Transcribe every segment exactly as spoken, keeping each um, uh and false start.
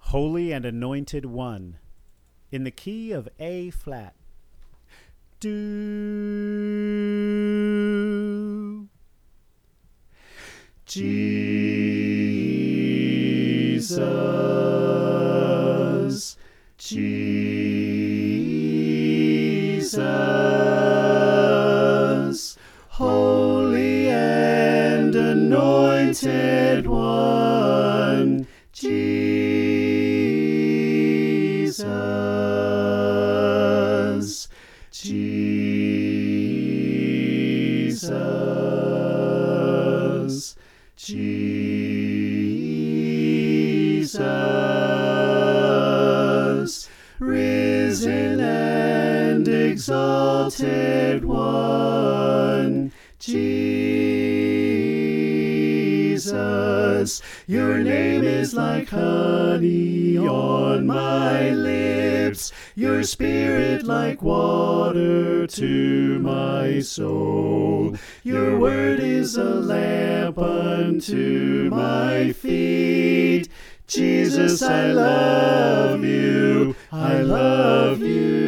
Holy and Anointed One, in the key of A flat. Do. Jesus, Jesus, Holy and Anointed One, Jesus, Jesus, Jesus, risen and exalted One, Jesus, your name is like honey on my lips, your spirit like water to my soul. Your word is a lamp unto my feet. Jesus, I love you, I love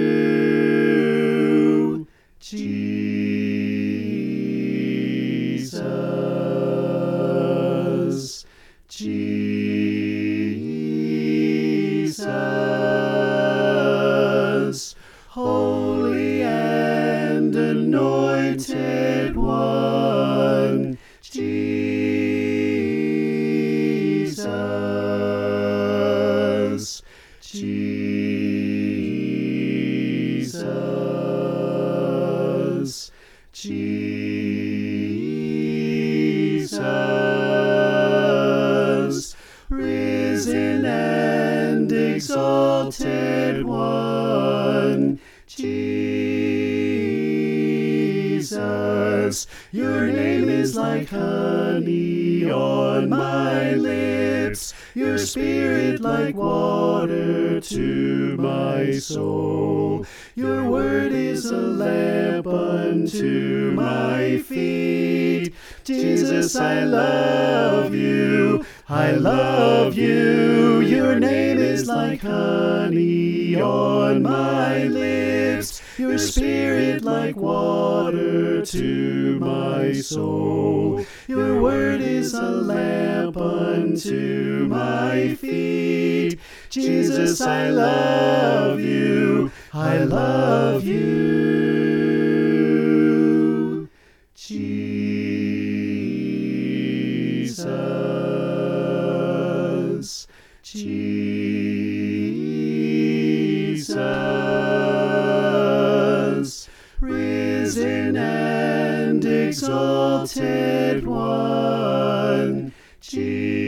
you. Jesus, Jesus, Holy and Anointed One, Jesus, Jesus, Jesus, risen and exalted One, Jesus, your name is like honey on my lips, your spirit like water to my soul. Your word is a lamp unto my feet. Jesus, I love you, I love you. Your name is like honey on my lips, your spirit like water to my soul. Your word is a lamp unto my feet. Jesus, I love you, I love you. Jesus, Jesus, risen and exalted One, Jesus.